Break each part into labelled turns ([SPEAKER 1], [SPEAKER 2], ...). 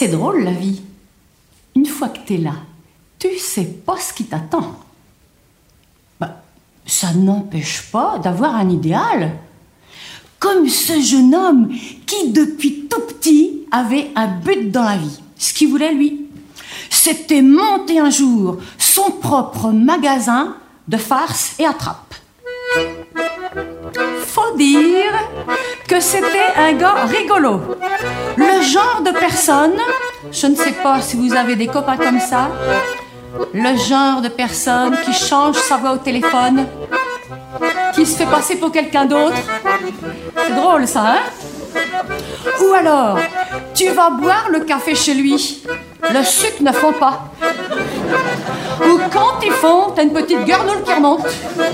[SPEAKER 1] C'est drôle la vie. Une fois que t'es là, tu sais pas ce qui t'attend. Ça n'empêche pas d'avoir un idéal. Comme ce jeune homme qui, depuis tout petit, avait un but dans la vie. Ce qu'il voulait, lui, c'était monter un jour son propre magasin de farces et attrapes. Faut dire que c'était un gars rigolo. Le genre de personne, je ne sais pas si vous avez des copains comme ça, le genre de personne qui change sa voix au téléphone, qui se fait passer pour quelqu'un d'autre. C'est drôle ça, hein? Ou alors, tu vas boire le café chez lui, le sucre ne fond pas. Ou quand ils font, t'as une petite guernoule qui remonte.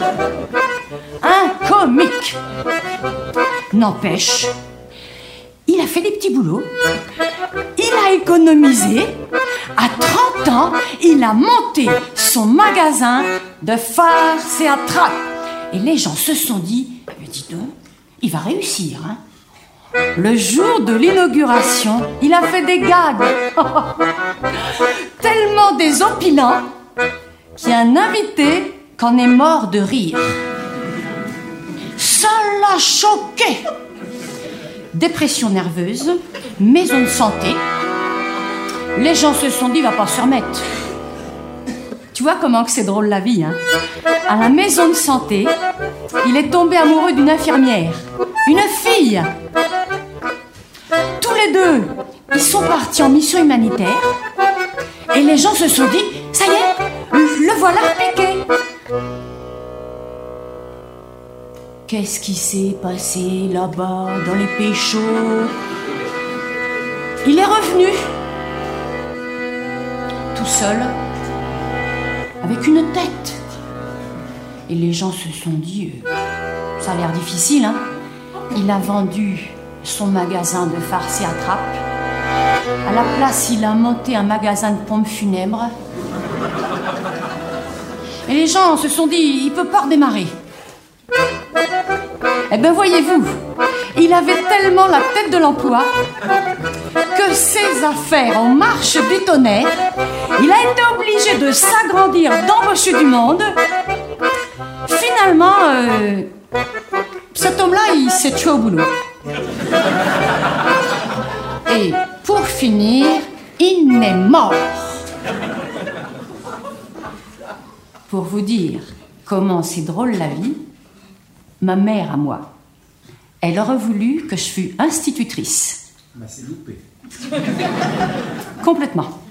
[SPEAKER 1] Un comique. N'empêche, il a fait des petits boulots. Il a économisé. À 30 ans, il a monté son magasin de farces et attrapes. Et les gens se sont dit, dis donc, il va réussir, hein. Le jour de l'inauguration, il a fait des gags. Tellement désopilants qu'il y a un invité qu'en est mort de rire. Ça l'a choqué. Dépression nerveuse, maison de santé. Les gens se sont dit, il va pas se remettre. Tu vois comment que c'est drôle la vie, hein? À la maison de santé, il est tombé amoureux d'une infirmière, une fille. Tous les deux, ils sont partis en mission humanitaire. Et les gens se sont dit, ça y est, le voilà repiqué. Qu'est-ce qui s'est passé là-bas, dans les péchos? Il est revenu, tout seul, avec une tête. Et les gens se sont dit, ça a l'air difficile, hein? Il a vendu son magasin de farces et attrapes. À la place, il a monté un magasin de pompes funèbres. Et les gens se sont dit, il peut pas redémarrer. Eh bien, voyez-vous, il avait tellement la tête de l'emploi que ses affaires en marche du tonnerre. Il a été obligé de s'agrandir, d'embaucher du monde. Finalement, cet homme-là, il s'est tué au boulot. Et pour finir, il est mort. Pour vous dire comment c'est drôle la vie, ma mère à moi, elle aurait voulu que je fus institutrice.
[SPEAKER 2] C'est loupé.
[SPEAKER 1] Complètement.